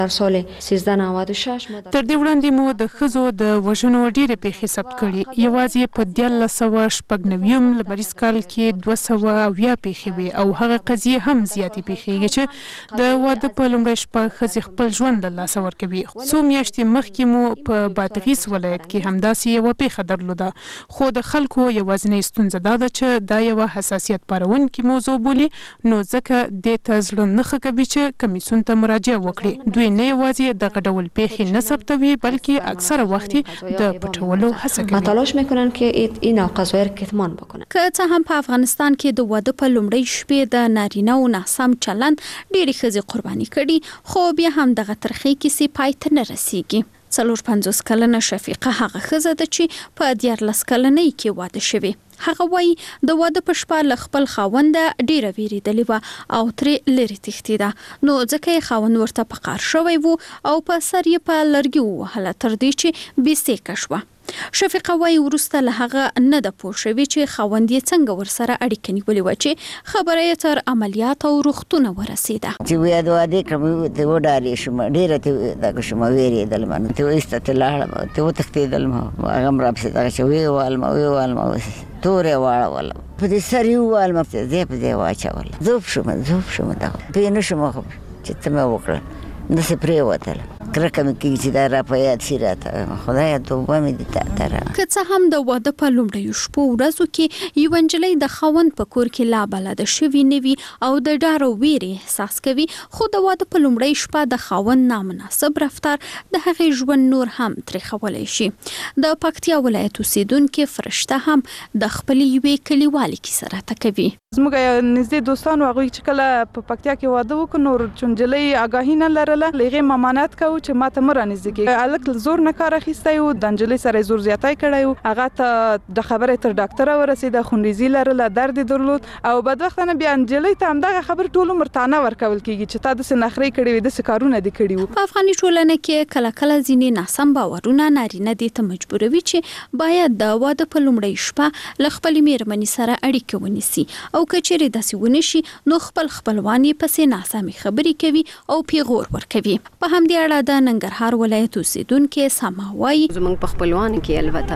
در سال 1396 تر دې وړاندې مو د ښځو د وژنو ډېرې پیښې ثبت کړي، یوازې په 1996 لمریز کال کې 200 پیښې وې او هغه قضیې هم زیاتې پیښېږي چې د واده په لومړۍ شپه ښځې خپل ژوند له لاسه ورکوي. څو میاشتې مخکې مو په بادغیس ولایت کې همداسې یوه پیښه درلوده، خو د خلکو یوازینۍ ستونزه دا ده چې دا یوه حساسیت پارونکې موضوع بولي، نو ځکه دې ته زړه نه ښه کوي چې کمیسیون ته مراجعه وکړي. دوی نه یوازې دغه ډول پیښې نه ثبتوي بلکې اکثره وخت د پټولو هڅه کوي. تلاش میکنن که این قضایا رو کتمان بکنن. که څه هم په افغانستان کې د واده په لومړۍ شپې د نارینه او ناسم چلند ډېرې ښځې قرباني کړي، خو بیا هم دغه ترخې کیسې پای ته نه رسیږي. 50 کلنه شفیقه هغه ښځه ده چې په 14 کلنۍ کې واده شوې. هغه وایي د واده په شپه له خپل خاونده ډېره ویرېدلې وه او ترې لرې تښتېده، نو ځکه یې خاوند ورته په قهر شوی و او په سر یې په لرګي ووهله تر دې چې بېسېکه شوه. شفیقه وایي وروسته له هغه نه ده پوه شوې چې خاوند یې څنګه ورسره اړیکه نیولې وه چې خبره یې تر عملیات او روغتونه ورسېده. چې ویا د واده کړم ته وډارې شوم، ډېره ته دغه شوم، ویرېدلم، نو ته وایسته ته لاړم، ته وتښتېدلم، هغه م راپسې دغه چې ویې تورې واړولم، په دې سر یې ووالم، ځای په ځای واچولم، ذوب شوم دغه پوه نه شوم چې څه مې وکړل، داسې پرېوتله. کرکه مې کېږي چې دا را په یاد شي راته، خدایه توبه مې دې تا ته. که څه هم د واده په لومړیو شپو ورځو کې یوه نجلۍ د خاوند په کور کې لا بلده شوې نه وي او د ډار او ویرې احساس کوي، خو د واده په لومړۍ شپه د خاوند نامناسب رفتار د هغې ژوند نور هم تریخولی شي. د پکتیا ولایت اوسیدونکې فرشته هم د خپلې یوې کلیوالې کیسه راته کوي. زموږ نږدې دوستانو هغوی چې کله په پکتیا کې واده وکړو، نو چې نجلۍ آګاهي نه لرله، له هغې ممانعت کوو چې ما ته مه رانږدې کېږي. هلک زور نه کار اخیستی و، د نجلۍ سره یې زور زیاتی کړی و، هغه ته د خبرې تر ډاکټره ورسېده، خونریزي لرله، درد یې درلود، او بدبختانه بیا نجلۍ ته همدغه خبرې ټول عمر تانه ورکول کېږي چې تا داسې نخرې کړې وې، داسې کارونه دې کړي وو. په افغاني ټولنه کې کله کله ځینې ناسم باورونه نارینه دې ته مجبوروي چې باید د واده په لومړۍ شپه له خپلې مېرمنې سره اړیکه ونیسي، او که چیرې داسې ونشي نو خپلوان یې پسې ناسمې خبرې کوي او پیغور ورکوي. په همدې اړه د ننګرهار ولایت اوسیدونکې سما وایي زموږ په خپلوانو کې البته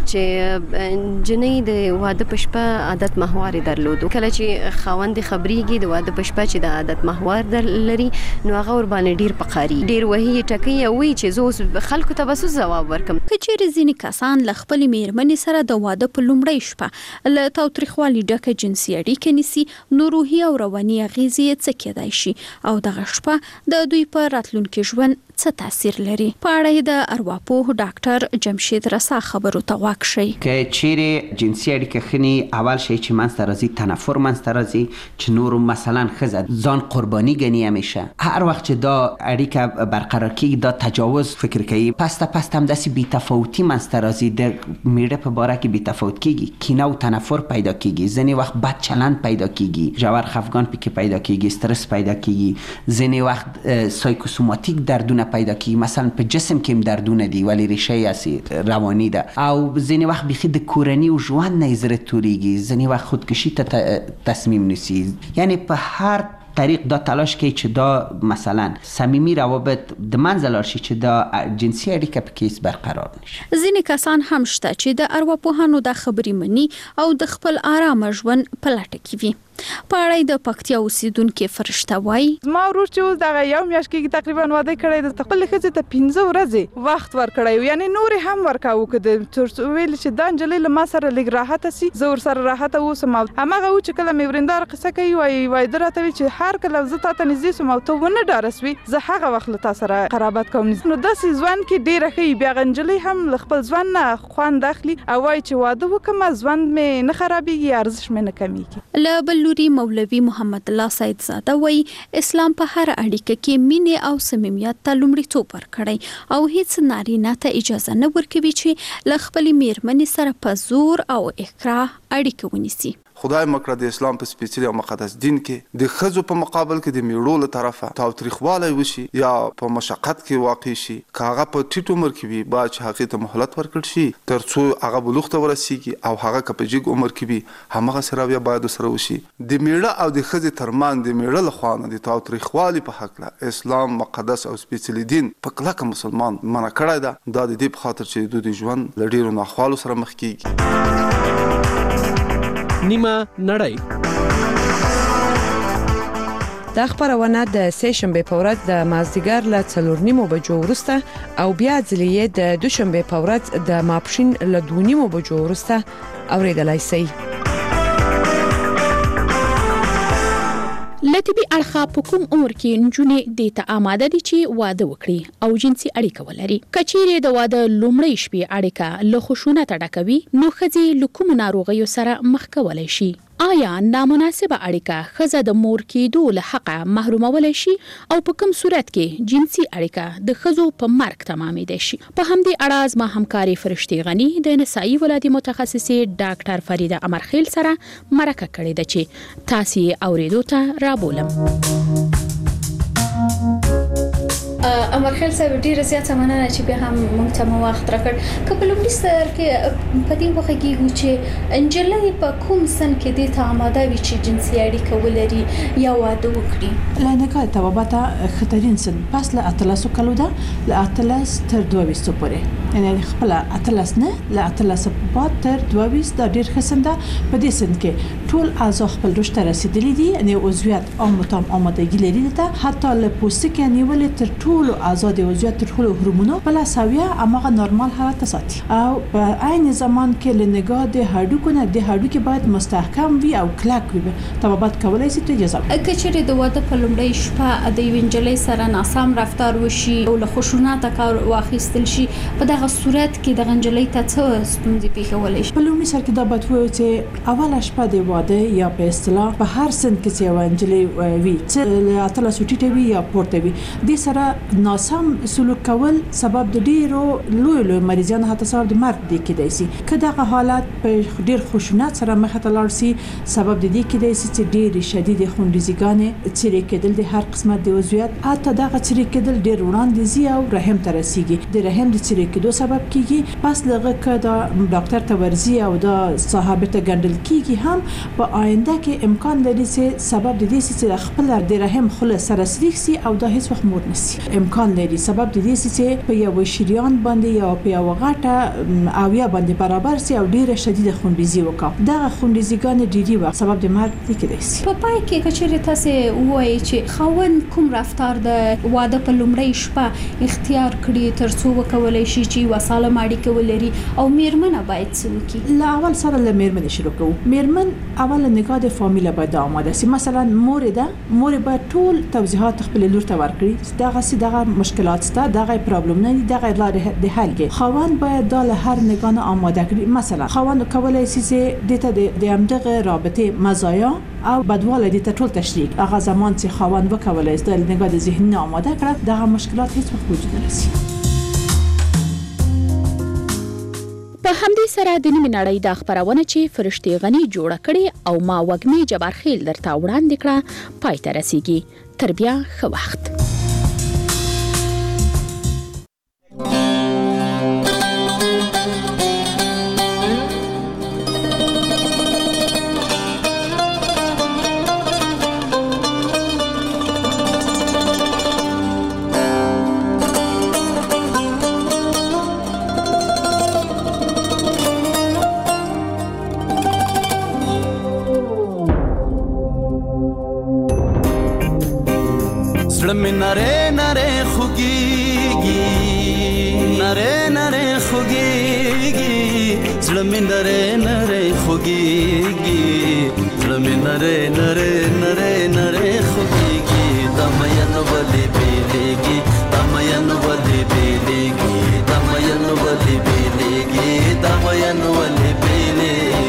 چې جنۍ د واده په شپه عادت محور درلودو، کله چې خاوند خبرېږي د واده په شپه چې د عادت محور لري، نو هغه ور باندې ډیر پقاري، ډیر وهي ټکي وي چې زه اوس خلکو ته بس ځواب ورکم. که چیرې ځینې کسان له خپلې مېرمنې سره د واده په لومړۍ شپه له تاوتریخوالي ډکه جنسي اړیکه نیسي، نو روحي او رواني اغیزې یې څه کېدای شي او دغه شپه د دوی په راتلونکي ژوند څه تاثیر لري. په اړه یې د ارواپوه ډاکټر جمشید رسا خبرو ته غوږ شئ. که چیرې جنسي اړیکه خني، اول شی چې منځته راځي تنفر منځته راځي، چې نورو مثلا ښځه ځان قرباني ګڼي، همیشه هر وخت چې دا اړیکه برقرار کیږي دا تجاوز فکر کوي، پسته هم داسې بی‌تفاوتي منځته راځي، د میړه په باره کې بی‌تفاوت کیږي، کینه او تنفر پیدا کیږي، ځینې وخت بد چلند پیدا کیږي، ژور خفګان پکې پیدا کیږي، استرس پیدا کیږي، ځینې وخت سایکوسوماتیک دردونه پیدا کیږي، مثلا په جسم کې هم دردونه دي ولی ریشه یې رواني ده، او ځینې وخت بیخي د کورني او ژوند نه یې زړه توریږي، ځینې وخت خودکشي ته تصمیم نیسي. یعنی په هر طریق دا تلاش کوي چې دا مثلا صمیمي روابط د منځه لاړ شي، چې دا جنسي اړیکه پکې برقرار نشي. ځینې کسان هم شته چې د ارواپوهانو دا خبرې مني او د خپل آرامه ژوند په لټه کې وي. په اړه د پکتیا اوسیدونکې فرشته وایي زما ورور چې اوس دغه یو میاشت کېږي تقریبا واده کړی د خپلې ښځې ته 15 ورځې وخت ورکړی و، یعنې نورې هم ورکاوه که د ویل چې دا نجلۍ له ما سره لږ راحته سي، زه ورسره راحته اوسم. هماغه و چې کله مې ورېنداره قصه کوي، وایي ده راته وایي چې هر کله زه تا ته نږدې سوم او ته ونه ډاره سوې، زه هغه وخت له تا سره قرابت کوم. نو داسې ژوند کې ډېره ښه بیا هغه نجلۍ هم له خپل ژوند نه خوند اخلي او وایي چې واده وکړم ژوند مې نه خرابېږي، ارزښت مې نه کمیږي. له بل لوري مولوي محمد الله سید زاده وایي اسلام په هر اړیکه کې مینې او صمیمیت ته لومړیتوب ورکړی او هیڅ نارینه ته اجازه نه ورکوي چې له خپلې مېرمنې سره په زور او اکراه اړیکه ونیسي. خدای مکړه د اسلام په سپېڅلي او مقدس دین کې د ښځو په مقابل کې د میړو له طرفه تاوتریخوالی وشي یا په مشقت کې واقع شي، که هغه په ټیټ عمر کې وي باید چې هغې ته مهلت ورکړل شي تر څو هغه بلوغ ته ورسیږي، او هغه که په جګ عمر کې وي همغسې راویه باید ورسره وشي. د میړه او د ښځې ترمنځ د میړه له خوا نه د تاوتریخوالي په هکله اسلام مقدس او سپېڅلي دین په کلکه مسلمان منع کړی ده. دا د دې په خاطر چې د دوی د ژوند له ډېرو ناخوالو سره مخ کیږي. نیمه نړۍ. دا خبرونه د سه شنبه په ورځ د مازدیګر له 4:30 بجو وروسته او بیا ځلې د دوشنبه په ورځ د ماپښین له 2:30 بجو وروسته اوریدلای شئ. لطبي اړخه په کوم عمر کې نجونې د ته آماده دي چې واده وکړي او جنسي اړیکه ولري. کچېره د واده لومړی شپې اړیکه له خشونت ډکوي نو ښځې له کوم ناروغیو سره مخ کولای شي. آیا نامناسبه اړیکه ښځه د مور کېدو له حقه محرومولی شي او په کوم صورت کې جنسي اړیکه د ښځو په مرګ تمامېدای شي؟ په همدې اړه زما همکاري فرشتې غني د نسایي ولادي متخصصې ډاکټر فریده امرخیل سره مرکه کړې ده چې تاسو یې اورېدو ته رابولم. امرخیل صاحب ډیره زیاته مننه چې به هم موږ ته وخت راکړ. که په لومړي سر کې په دې وخت کې چې انجلۍ په کوم سن کې د ته آماده وي چې جنسي اړیکه ولري یا واده وکړي؟ لنکه توابته خطرین سن پس له 18 کلو ده له 18 تر 22 پورې، یعنی خپل 18 نه له 18 بعد تر 22 دا ډیر خسن ده. په دې سن کې ټول اعضاء خپل رشد ته رسیدلي دي، یعنی عضویت عامه آمادګي لري ته حتی له پوستکي نیولې تر ټول اعضاء د عضویت تر ټولو هورمونو بل ساویه امغه نورمال حالت ته ساتي. او په عین زمان کې لنګا د هډوکو نه د هډوکي باید مستحکم وي او کلک وي. طبابت کولای شي ته اجازه کچېره د واده په لومړی شپه د وینجلې سره ناسم رفتار وشي او له خشونت کار واخیستل شي، په دغه صورت کې د غنجلې ته څه ستونزې پیښولای شي؟ په لومړي سر کې دا باید وایو چې اوله شپه د واده یا په اصطلاح په هر سن کې چې وینجلې وي چې اتله سټیټ وي یا پورته وي د سره ناسم سلوک کول سبب د ډیرو لوی مریضانو حتی سبب د مرګ دی کېدای شي. که دغه حالت په ډیر خشونت سره مخ ته لاړ شي سبب د دې کېدای شي چې ډیر شدید خونریزګانې څیرې کېدل د هر قسمه د عضویت حتی دغه څیرې کېدل ډیر وړاندې زی او رحم ته رسیږي. د رحم د څیرې کېدو سبب کیږي. پس لغه که دا ډاکټر ته ورزي او دا صاحب ته ګندل کیږي هم په آینده کې امکان لري چې سبب د دې چې خپل د رحم خله سره سریخ سي او دا هیڅ وخت مور نشي. امکان لري سبب د دې چې په یو شریان باندې یا په یو غټه او یا باندې برابر سي او ډیره شدیده خونریزي وکړي. دا خونریزيګان ډیری وخت سبب د مرګ دی کېدای شي. په پای کې کچېره تاسو وایي چې خاوند کوم رفتار د واده په لومړی شپه اختیار کړي تر څو وکولای شي چې وساله اړیکه ولري او میرمنه باید څه وکړي؟ لا اول سره له میرمنې شروع کوو. میرمن اول نگاه د فامیله باید آماده سي. مثلا مور باید ټول توضیحات خپل لور ته ورکړي. دغه مشکلات ستا دغه پرابلم نه دي دغه لارې د حل کې. خاوند باید د هر نگاه آماده کړي. مثلا خاوند کولای شي چې د همدغه رابطه مزایا او بدواله د ټول تشریک هغه زمان چې خاوند وکولای شي د نگاه د ذهن آماده کړي دغه مشکلات هیڅ وخت وجود نه لري. په همدې سره د نیمه نړۍ د خبرونه چې فرشتې غني جوړه کړي او ما وګمي جبارخیل درته وړاندې کړه پای ته رسیږي. تر بیا ښه وخت. نره نره خوگیگی نره نره خوگیگی زلمی نره نره خوگیگی زلمی نره نره نره نره خوگیگی دمین ولی بیلیگی دمین ولی بیلیگی دمین ولی بیلیگی دمین ولی بیلیگی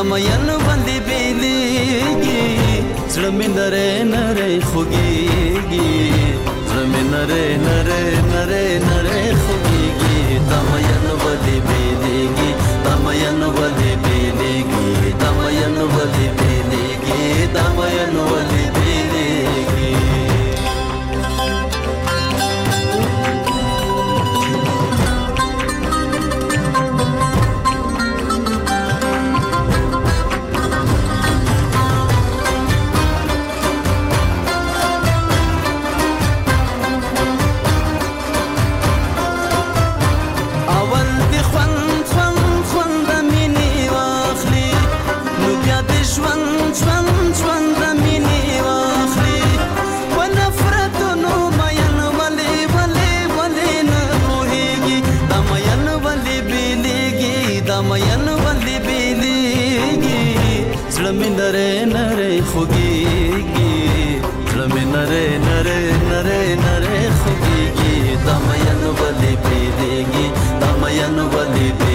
مین باندې بیلیږي زړه مې نری نری خوږیږي زړه مې نری نری نری نری خوږیږي دا مین باندې بیلیږي دا مین باندې بیلیږي دا مین باندې بیلیږي دا مین باندې بیلیږي नरे नरे खुगीगी ज़्लमे नरे नरे नरे नरे खुगीगी दामयन वाली पीलेगी दामयन वाली